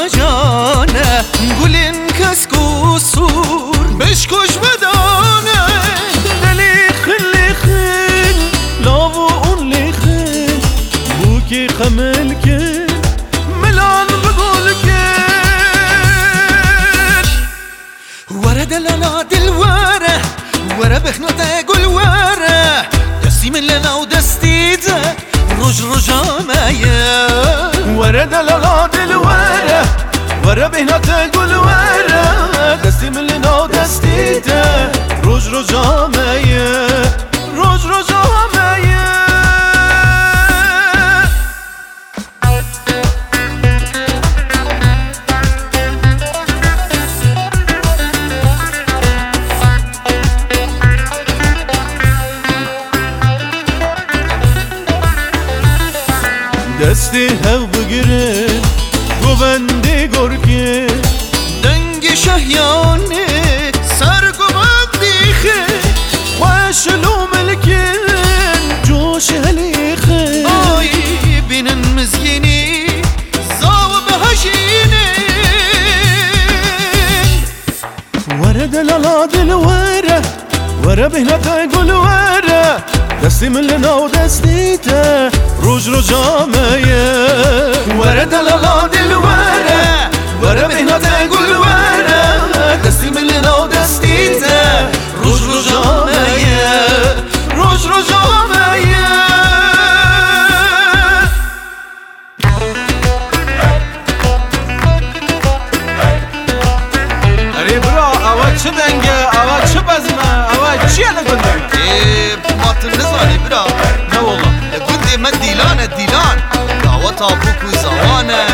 جانه گلین کس قصور بشکش بدانه دلی خلی خل لاو اون لیخل بو کی خمل که ملان بقول که ورا دلالا دل ورا بخناته گل ورا دستی من لنا و دستی ده رجامه ورا دلالا دل ورا بهناته گل ورا دستی من لنا و دستی ده رجامه دستی هاو بگیره گوبندی گرگه دنگ شهیانه سر گوبندی خه خوشلو ملکن جوش هلیخه آی بینن مزگینی زاو بهشینه ورا دلالا دل ورا بهناته گل ورا دستی من لنا و دستی ته رجامه ورا دلالا دل ورا بهناته گل ورا دستی من لنا و دستی ته رجامه اری برا اوا چه دنگه اوا چه بزمه اوا چیه نگنده باتن نزانی برا نه والله گنده من دیلان دعوة ابوك وزوانه